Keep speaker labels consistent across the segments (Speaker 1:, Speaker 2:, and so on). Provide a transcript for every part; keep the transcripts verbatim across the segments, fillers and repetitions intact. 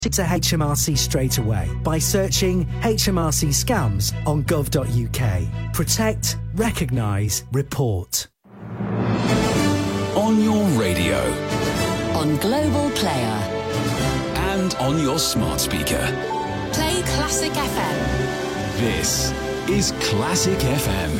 Speaker 1: to H M R C straight away by searching H M R C scams on gov dot U K. Protect, recognise, report.
Speaker 2: On your radio.
Speaker 3: On Global Player.
Speaker 2: And on your smart speaker.
Speaker 3: Play Classic F M.
Speaker 2: This is Classic F M.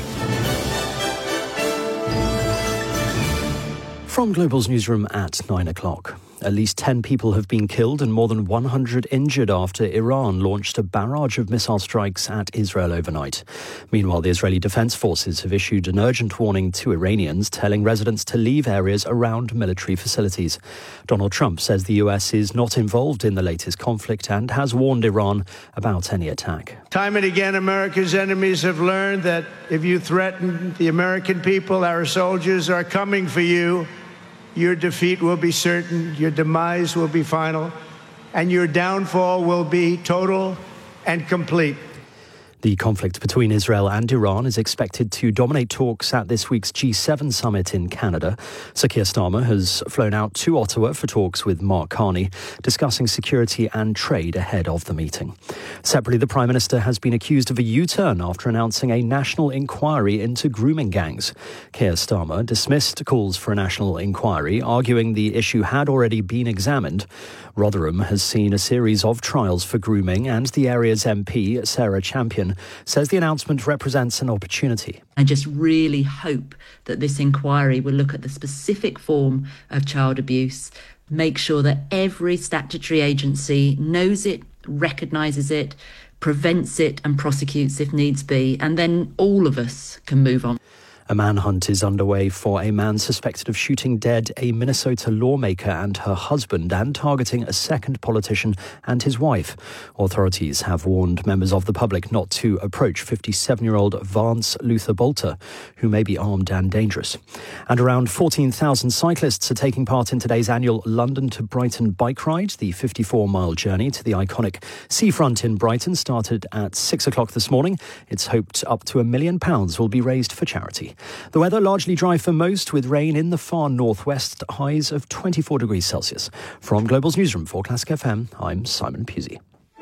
Speaker 4: From Global's newsroom at nine o'clock. At least ten people have been killed and more than one hundred injured after Iran launched a barrage of missile strikes at Israel overnight. Meanwhile, the Israeli Defense Forces have issued an urgent warning to Iranians, telling residents to leave areas around military facilities. Donald Trump says the U S is not involved in the latest conflict and has warned Iran about any attack.
Speaker 5: Time and again, America's enemies have learned that if you threaten the American people, our soldiers are coming for you. Your defeat will be certain, your demise will be final, and your downfall will be total and complete.
Speaker 4: The conflict between Israel and Iran is expected to dominate talks at this week's G seven summit in Canada. Sir Keir Starmer has flown out to Ottawa for talks with Mark Carney, discussing security and trade ahead of the meeting. Separately, the Prime Minister has been accused of a U-turn after announcing a national inquiry into grooming gangs. Keir Starmer dismissed calls for a national inquiry, arguing the issue had already been examined. Rotherham has seen a series of trials for grooming, and the area's M P, Sarah Champion, says the announcement represents an opportunity.
Speaker 6: I just really hope that this inquiry will look at the specific form of child abuse, make sure that every statutory agency knows it, recognises it, prevents it and prosecutes if needs be, and then all of us can move on.
Speaker 4: A manhunt is underway for a man suspected of shooting dead a Minnesota lawmaker and her husband and targeting a second politician and his wife. Authorities have warned members of the public not to approach fifty-seven-year-old Vance Luther Bolter, who may be armed and dangerous. And around fourteen thousand cyclists are taking part in today's annual London to Brighton bike ride. The fifty-four mile journey to the iconic seafront in Brighton started at six o'clock this morning. It's hoped up to a million pounds will be raised for charity. The weather largely dry for most, with rain in the far northwest, highs of twenty-four degrees Celsius. From Global's newsroom for Classic F M, I'm Simon Pusey.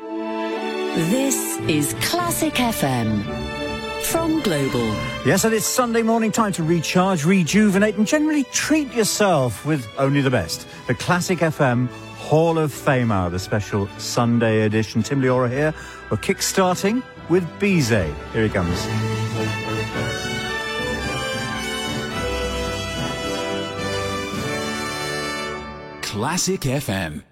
Speaker 3: This is Classic F M from Global.
Speaker 7: Yes, and it's Sunday morning, time to recharge, rejuvenate and generally treat yourself with only the best. The Classic F M Hall of Fame Hour, the special Sunday edition. Tim Leora here. We're kick-starting with Bizet. Here he comes.
Speaker 2: Classic F M.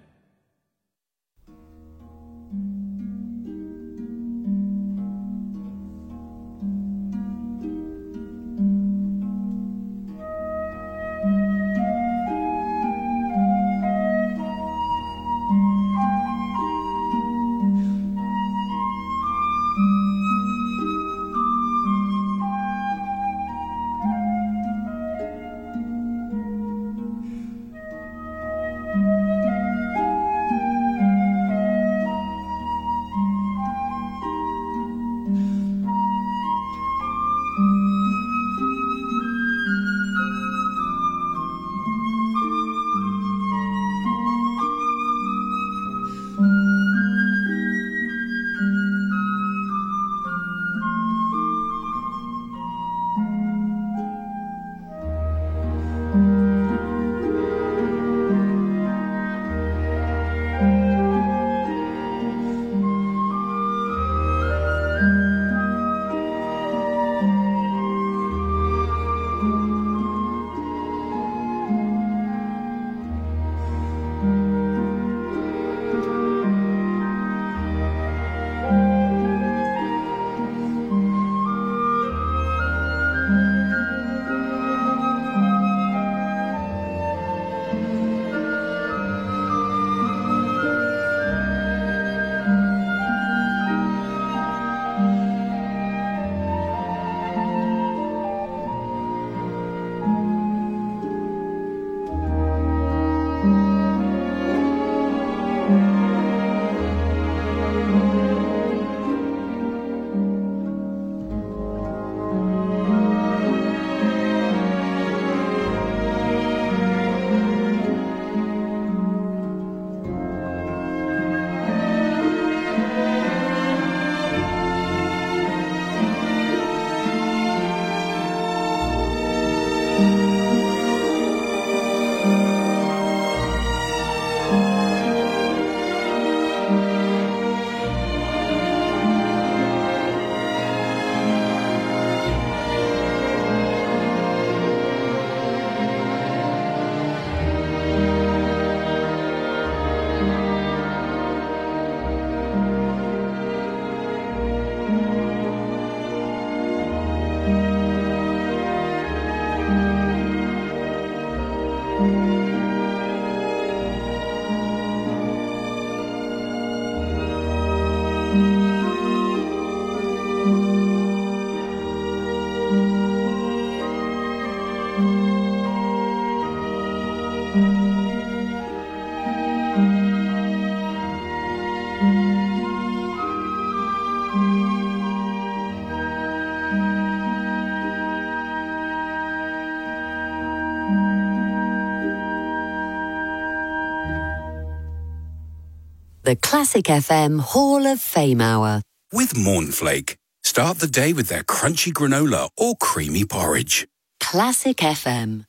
Speaker 3: The Classic F M Hall of Fame Hour.
Speaker 2: With Mornflake. Start the day with their crunchy granola or creamy porridge.
Speaker 3: Classic F M.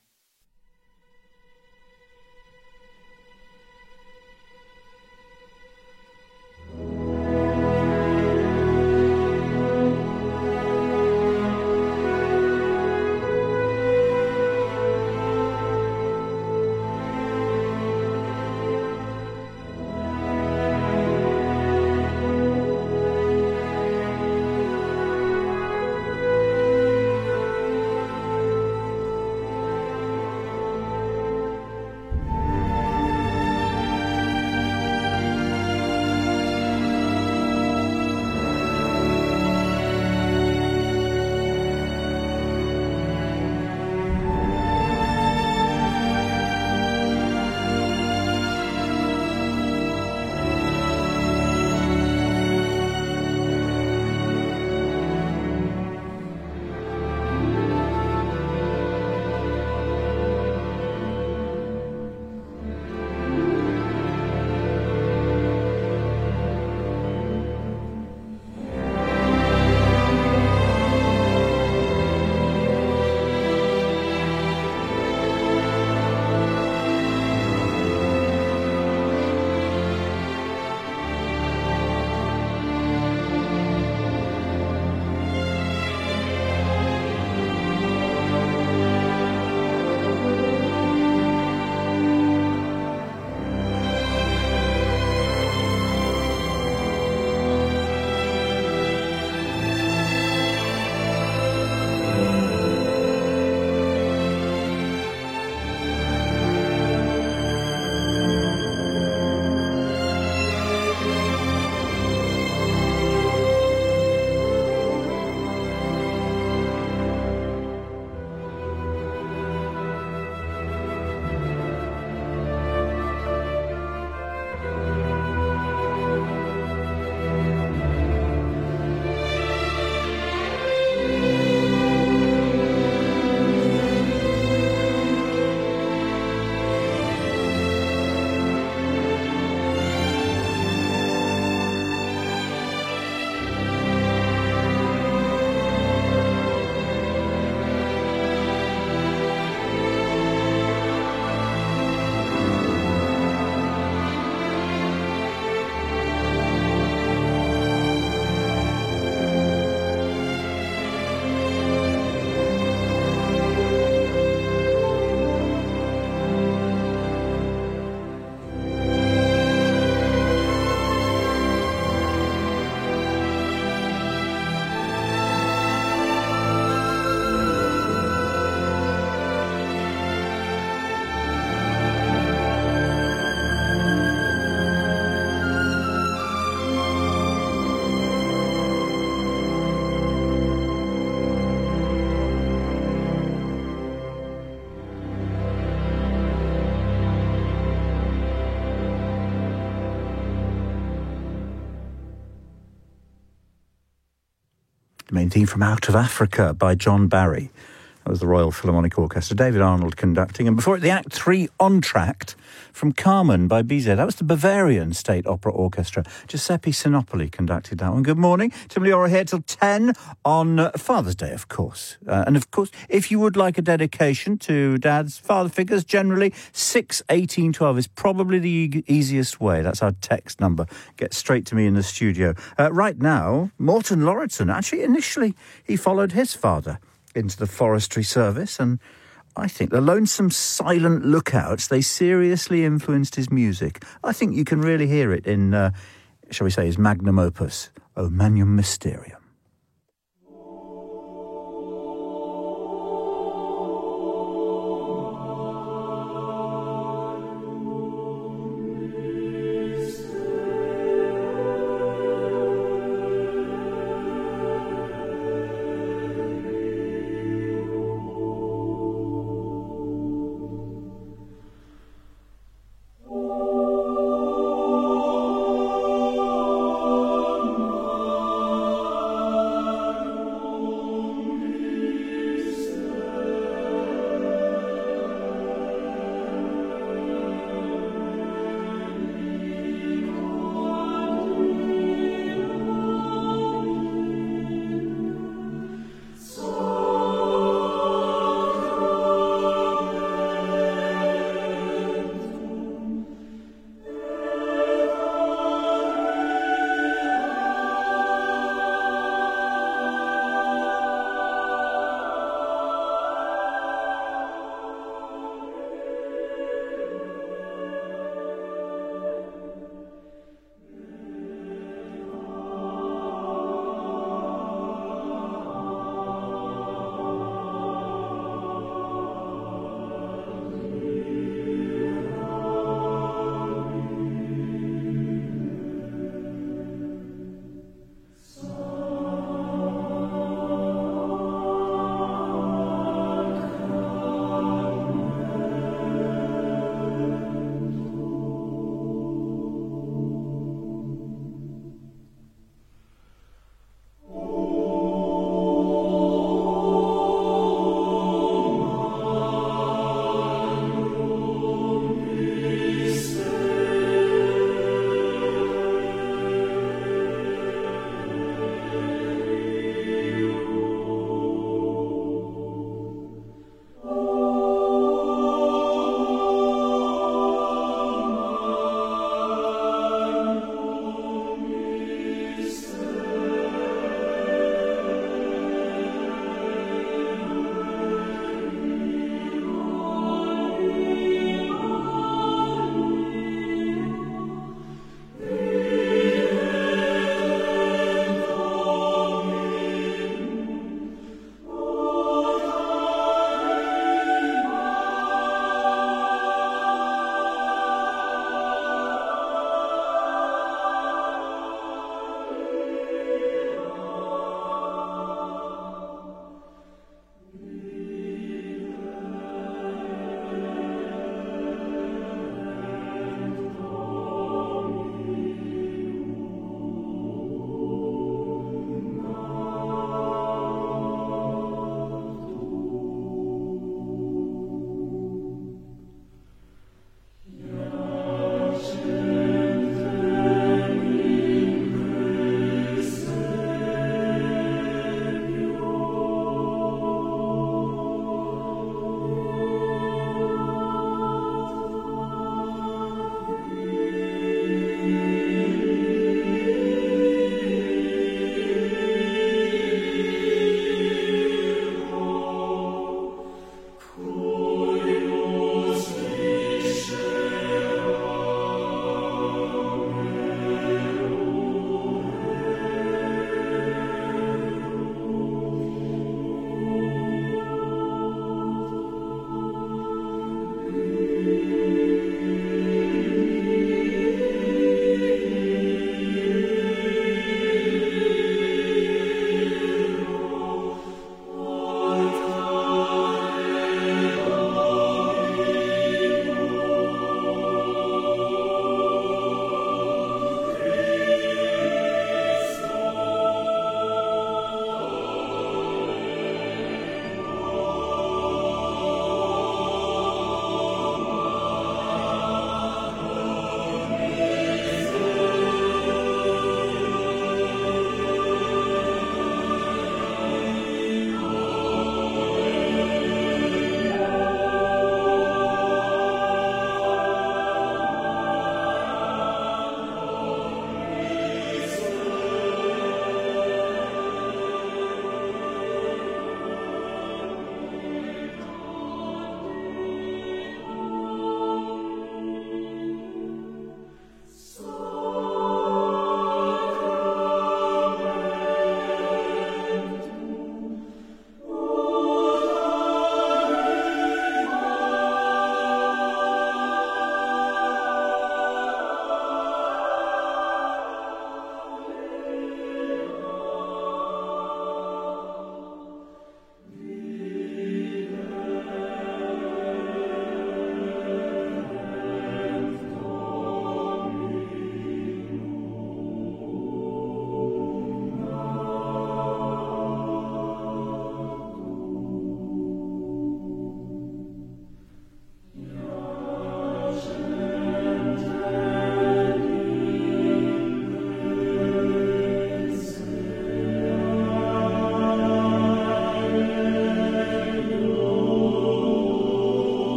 Speaker 7: The main theme from Out of Africa by John Barry. That was the Royal Philharmonic Orchestra. David Arnold conducting. And before it, the Act three Entr'acte from Carmen by Bizet. That was the Bavarian State Opera Orchestra. Giuseppe Sinopoli conducted that one. Good morning. Tim Leora here till ten on uh, Father's Day, of course. Uh, and, of course, if you would like a dedication to Dad's father figures, generally six eighteen twelve is probably the e- easiest way. That's our text number. Get straight to me in the studio. Uh, right now, Morton Lauritsen, actually, initially, he followed his father into the forestry service, and I think the Lonesome Silent Lookouts, they seriously influenced his music. I think you can really hear it in, uh, shall we say, his magnum opus, O Magnum Mysterium.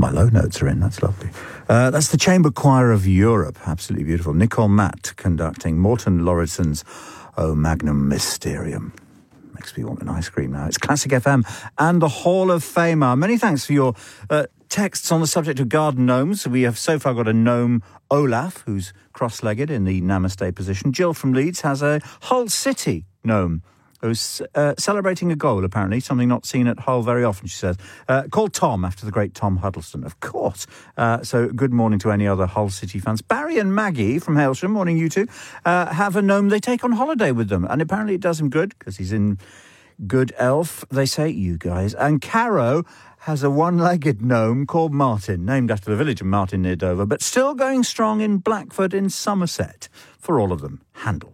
Speaker 7: My low notes are in, that's lovely. Uh, that's the Chamber Choir of Europe, absolutely beautiful. Nicole Matt conducting Morten Lauridsen's O Magnum Mysterium. Makes me want an ice cream now. It's Classic F M and the Hall of Famer. Many thanks for your uh, texts on the subject of garden gnomes. We have so far got a gnome, Olaf, who's cross-legged in the namaste position. Jill from Leeds has a Hull City gnome who's uh, celebrating a goal, apparently, something not seen at Hull very often, she says, uh, called Tom, after the great Tom Huddleston, of course. Uh, so good morning to any other Hull City fans. Barry and Maggie from Hailsham, morning you two, uh, have a gnome they take on holiday with them, and apparently it does him good, because he's in good elf, they say, you guys. And Caro has a one-legged gnome called Martin, named after the village of Martin near Dover, but still going strong in Blackford in Somerset. For all of them, Handel.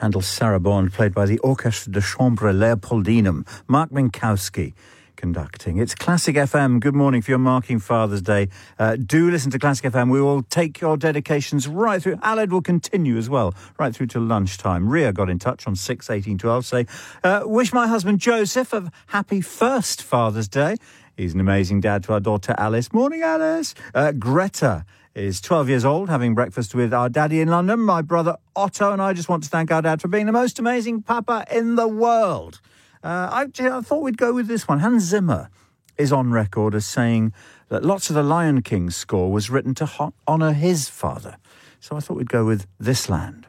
Speaker 7: Handel's Sarabande, played by the Orchestre de Chambre Leopoldinum. Mark Minkowski conducting. It's Classic F M. Good morning. If you're marking Father's Day, uh, do listen to Classic F M. We will take your dedications right through. Aled will continue as well, right through to lunchtime. Ria got in touch on six eighteen twelve, say, uh, wish my husband Joseph a happy first Father's Day. He's an amazing dad to our daughter Alice. Morning, Alice. Uh, Greta is twelve years old, having breakfast with our daddy in London. My brother Otto and I just want to thank our dad for being the most amazing papa in the world. Uh, I, I thought we'd go with this one. Hans Zimmer is on record as saying that lots of the Lion King score was written to ho- honour his father. So I thought we'd go with This Land.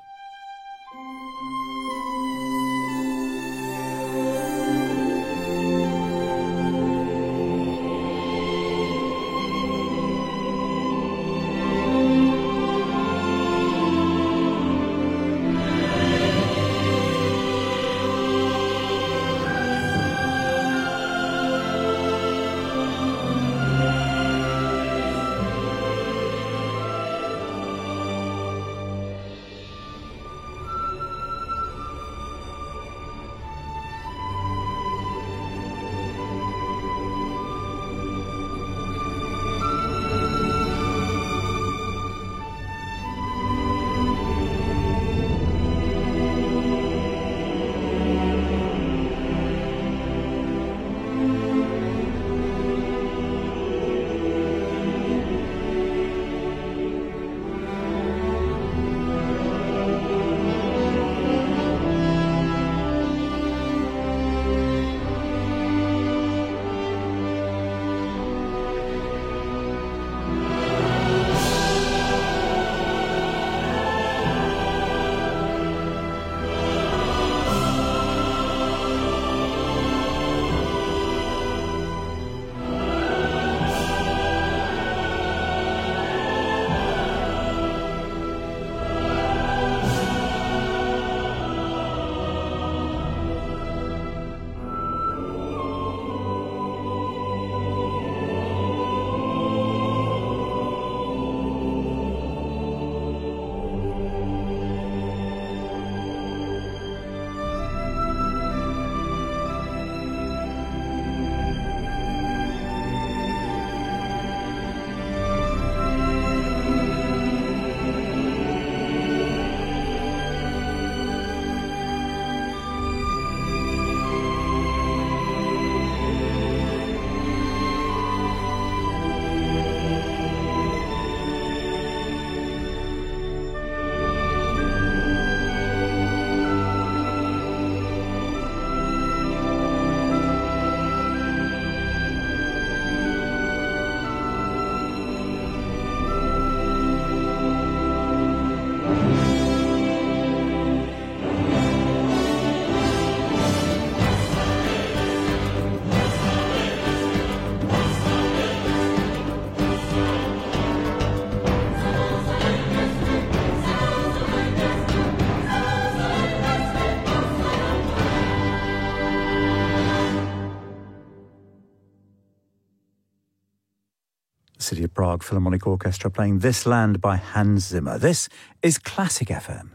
Speaker 7: City of Prague Philharmonic Orchestra playing This Land by Hans Zimmer. This is Classic F M.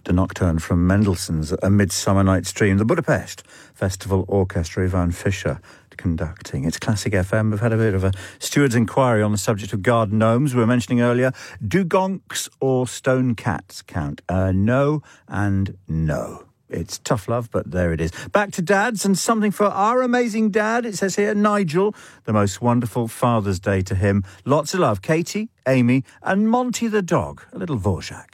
Speaker 7: the nocturne from Mendelssohn's A Midsummer Night's Dream. The Budapest Festival Orchestra, Ivan Fischer conducting. It's Classic F M. We've had a bit of a steward's inquiry on the subject of garden gnomes. We were mentioning earlier, do gonks or stone cats count? Uh, no and no. It's tough love, but there it is. Back to dads and something for our amazing dad. It says here, Nigel, the most wonderful Father's Day to him. Lots of love, Katie, Amy and Monty the dog. A little Dvorak.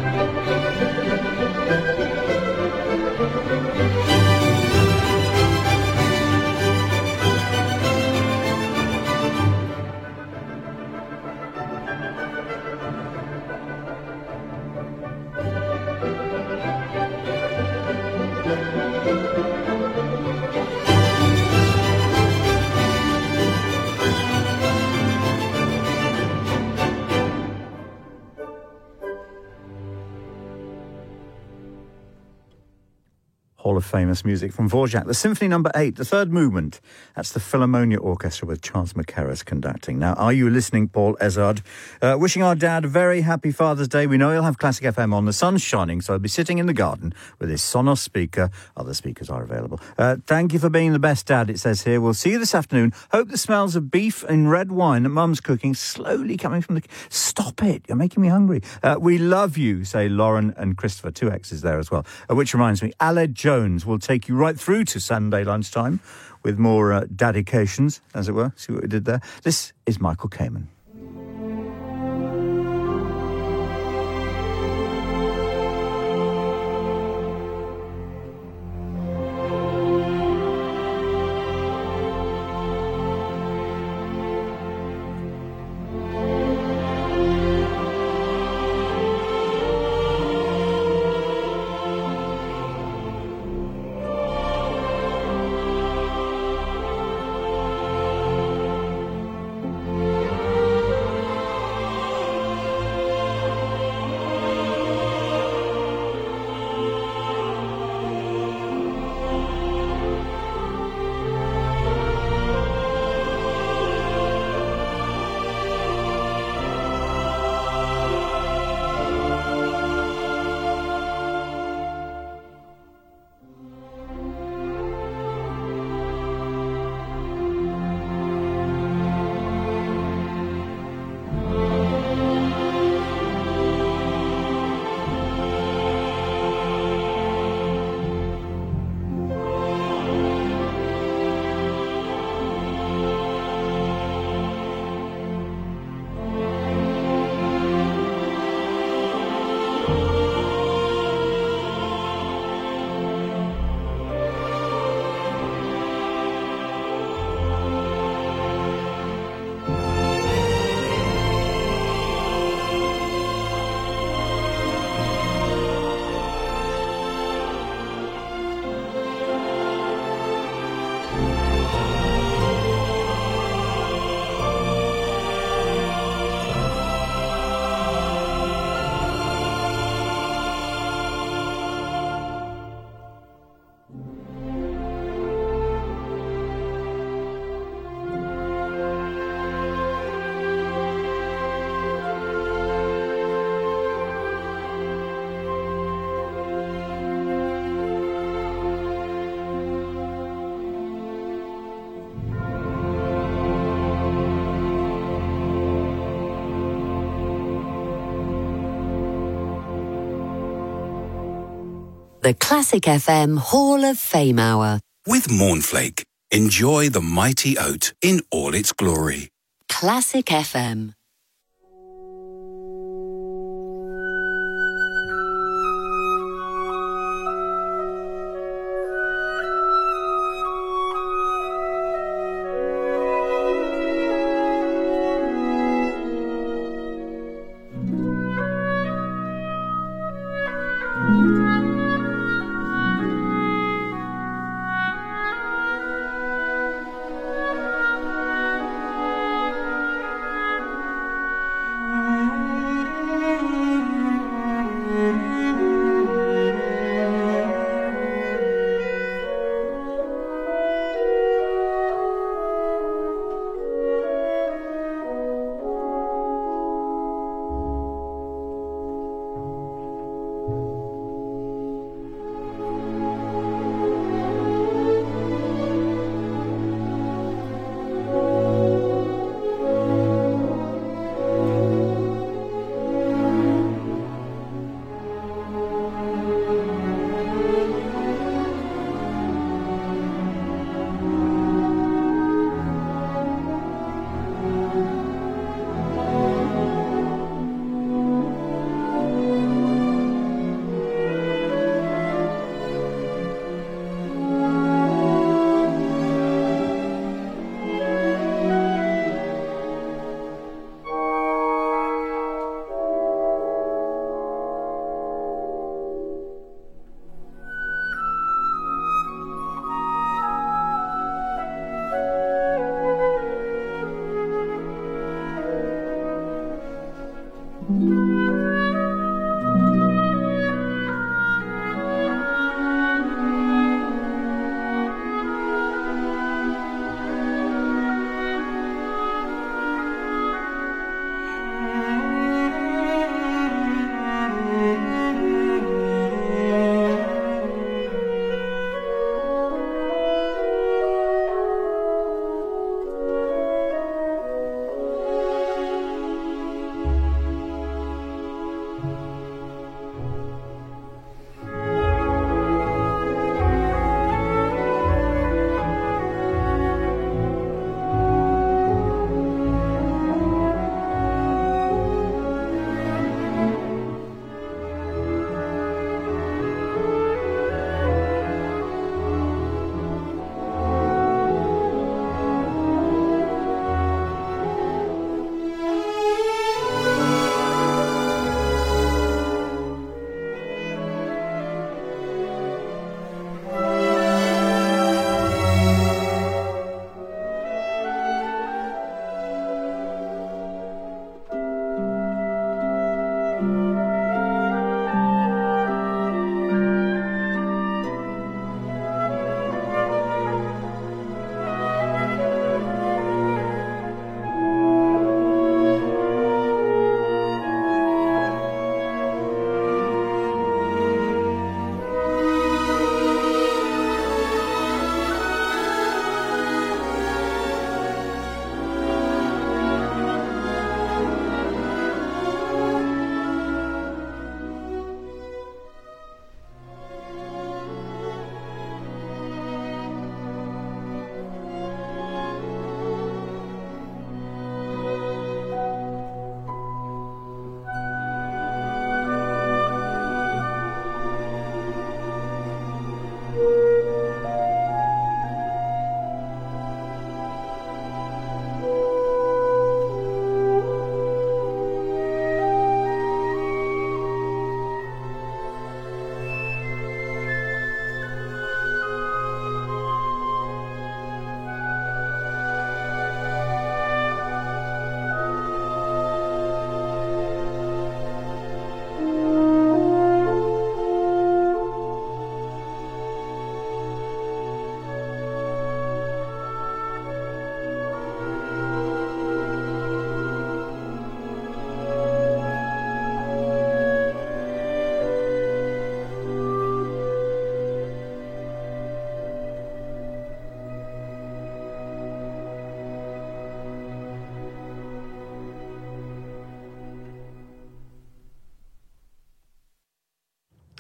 Speaker 7: Hall of Famous music from Dvorak. The Symphony Number eight, the third movement. That's the Philharmonia Orchestra with Charles Mackerras conducting. Now, are you listening, Paul Ezard? Uh, wishing our dad a very happy Father's Day. We know he'll have Classic F M on. The sun's shining, so he'll be sitting in the garden with his Sonos speaker. Other speakers are available. Uh, thank you for being the best dad, it says here. We'll see you this afternoon. Hope the smells of beef and red wine that Mum's cooking slowly coming from the... Stop it. You're making me hungry. Uh, we love you, say Lauren and Christopher. Two X's there as well. Uh, which reminds me, Aled Jones will take you right through to Sunday lunchtime with more uh, dedications, as it were. See what we did there? This is Michael Kamen.
Speaker 3: The Classic F M Hall of Fame Hour.
Speaker 2: With Mornflake, enjoy the mighty oat in all its glory.
Speaker 3: Classic F M.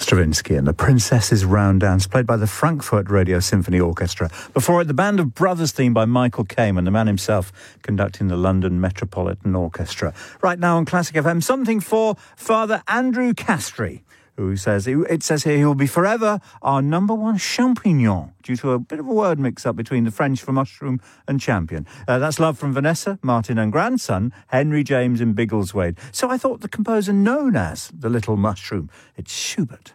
Speaker 7: Stravinsky and the Princess's Round Dance, played by the Frankfurt Radio Symphony Orchestra. Before it, the Band of Brothers theme by Michael Kamen, the man himself conducting the London Metropolitan Orchestra. Right now on Classic F M, something for Father Andrew Castry, who says, it says here, he will be forever our number one champignon, due to a bit of a word mix-up between the French for mushroom and champion. Uh, that's love from Vanessa, Martin and grandson, Henry James in Biggleswade. So I thought the composer known as the Little Mushroom, it's Schubert.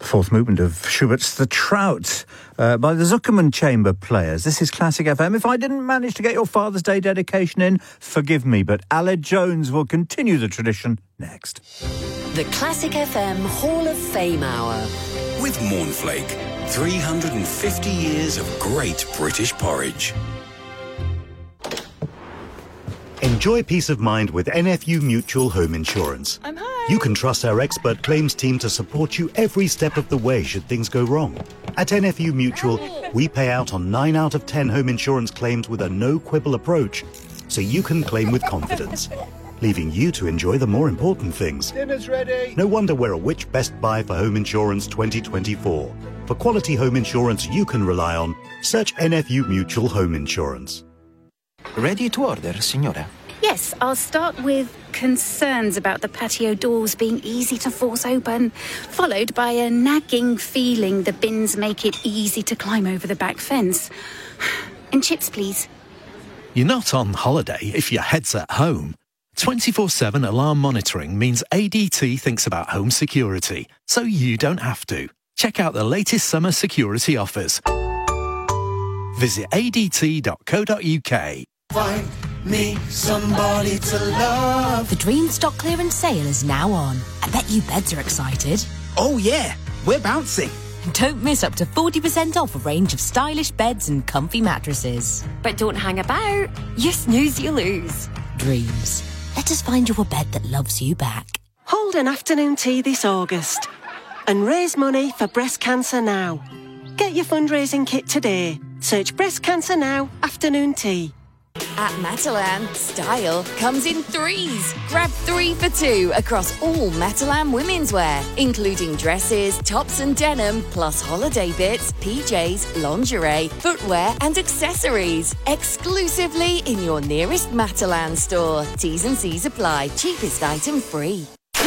Speaker 7: Fourth movement of Schubert's The Trout uh, by the Zuckerman Chamber Players. This is Classic F M. If I didn't manage to get your Father's Day dedication in, forgive me, but Aled Jones will continue the tradition next.
Speaker 3: The Classic F M Hall of Fame Hour.
Speaker 2: With Mornflake, three hundred fifty years of great British porridge.
Speaker 8: Enjoy peace of mind with N F U Mutual Home Insurance.
Speaker 9: I'm home.
Speaker 8: You can trust our expert claims team to support you every step of the way should things go wrong. At N F U Mutual, we pay out on nine out of ten home insurance claims with a no-quibble approach, so you can claim with confidence, leaving you to enjoy the more important things.
Speaker 5: Dinner's ready.
Speaker 8: No wonder we're a Which Best Buy for Home Insurance twenty twenty-four. For quality home insurance you can rely on, search N F U Mutual Home Insurance.
Speaker 10: Ready to order, signora?
Speaker 9: Yes, I'll start with concerns about the patio doors being easy to force open, followed by a nagging feeling the bins make it easy to climb over the back fence. And chips, please.
Speaker 11: You're not on holiday if your head's at home. twenty-four seven alarm monitoring means A D T thinks about home security, so you don't have to. Check out the latest summer security offers. Visit A D T dot co dot U K.
Speaker 12: Find me somebody to love.
Speaker 13: The Dream Stock Clearance Sale is now on. I bet you beds are excited.
Speaker 12: Oh yeah, we're bouncing.
Speaker 13: Don't miss up to forty percent off a range of stylish beds and comfy mattresses.
Speaker 14: But don't hang about. You snooze, you lose.
Speaker 13: Dreams. Let us find you a bed that loves you back.
Speaker 15: Hold an afternoon tea this August and raise money for Breast Cancer Now. Get your fundraising kit today. Search Breast Cancer Now afternoon tea.
Speaker 14: At Matalan, style comes in threes. Grab three for two across all Matalan women's wear, including dresses, tops and denim, plus holiday bits, P Js, lingerie, footwear and accessories. Exclusively in your nearest Matalan store. T's and C's apply. Cheapest item free.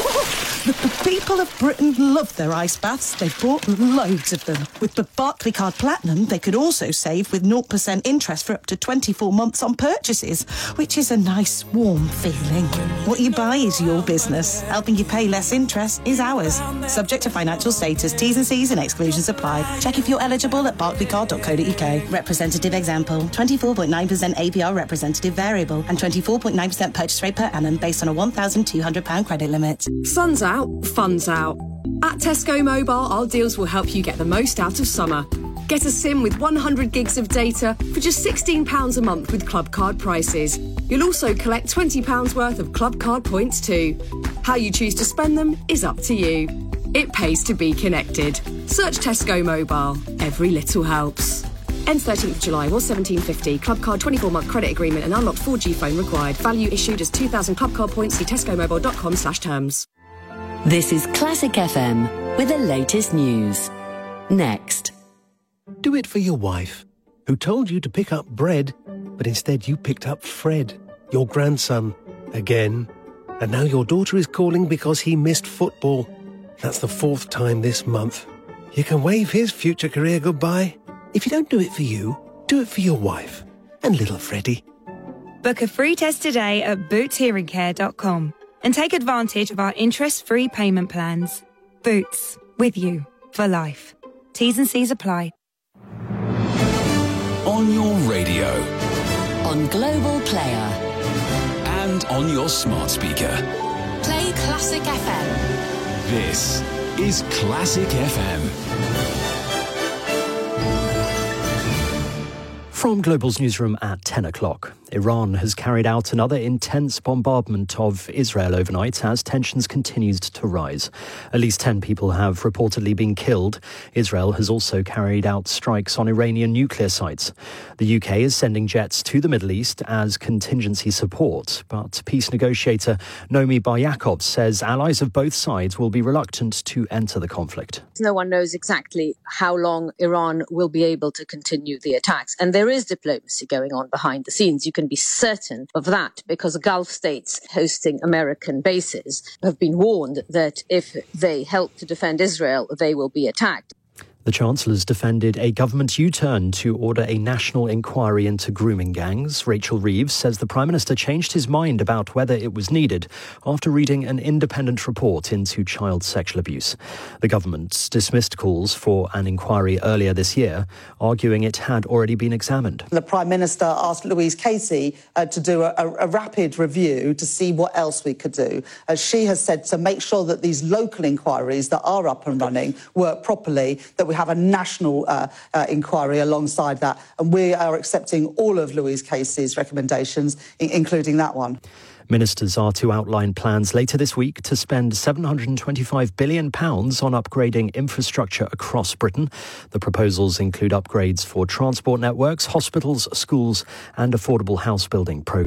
Speaker 16: The people of Britain love their ice baths. They've bought loads of them. With the Barclaycard Platinum, they could also save with zero percent interest for up to twenty-four months on purchases, which is a nice, warm feeling. What you buy is your business. Helping you pay less interest is ours. Subject to financial status, T's and C's and exclusions apply. Check if you're eligible at barclaycard dot co dot U K. Representative example, twenty-four point nine percent A P R representative variable and twenty-four point nine percent purchase rate per annum based on a one thousand two hundred pounds credit limit.
Speaker 17: Sun's out. Fun's out. At Tesco Mobile, our deals will help you get the most out of summer. Get a SIM with one hundred gigs of data for just sixteen pounds a month with Club Card prices. You'll also collect twenty pounds worth of Club Card points too. How you choose to spend them is up to you. It pays to be connected. Search Tesco Mobile. Every little helps. Ends thirteenth of July, was seventeen fifty. Club Card twenty-four month credit agreement and unlocked four G phone required. Value issued as two thousand Club Card points. See tesco mobile dot com slash terms.
Speaker 3: This is Classic F M with the latest news. Next.
Speaker 18: Do it for your wife, who told you to pick up bread, but instead you picked up Fred, your grandson, again. And now your daughter is calling because he missed football. That's the fourth time this month. You can wave his future career goodbye. If you don't do it for you, do it for your wife and little Freddie.
Speaker 19: Book a free test today at boots hearing care dot com. And take advantage of our interest-free payment plans. Boots, with you, for life. T's and C's apply.
Speaker 2: On your radio.
Speaker 3: On Global Player.
Speaker 2: And on your smart speaker.
Speaker 14: Play Classic F M.
Speaker 2: This is Classic F M.
Speaker 4: From Global's newsroom at ten o'clock. Iran has carried out another intense bombardment of Israel overnight as tensions continued to rise. At least ten people have reportedly been killed. Israel has also carried out strikes on Iranian nuclear sites. The U K is sending jets to the Middle East as contingency support, but peace negotiator Nomi Bar-Yaakov says allies of both sides will be reluctant to enter the conflict.
Speaker 20: No one knows exactly how long Iran will be able to continue the attacks, and there is diplomacy going on behind the scenes. You can be certain of that because the Gulf states hosting American bases have been warned that if they help to defend Israel, they will be attacked.
Speaker 4: The Chancellor's defended a government U-turn to order a national inquiry into grooming gangs. Rachel Reeves says the Prime Minister changed his mind about whether it was needed after reading an independent report into child sexual abuse. The government dismissed calls for an inquiry earlier this year, arguing it had already been examined.
Speaker 21: The Prime Minister asked Louise Casey uh, to do a, a, a rapid review to see what else we could do. As she has said, to make sure that these local inquiries that are up and running work properly, that we have a national uh, uh, inquiry alongside that. And we are accepting all of Louise Casey's recommendations, I- including that one.
Speaker 4: Ministers are to outline plans later this week to spend seven hundred twenty-five billion pounds on upgrading infrastructure across Britain. The proposals include upgrades for transport networks, hospitals, schools and affordable house building programs.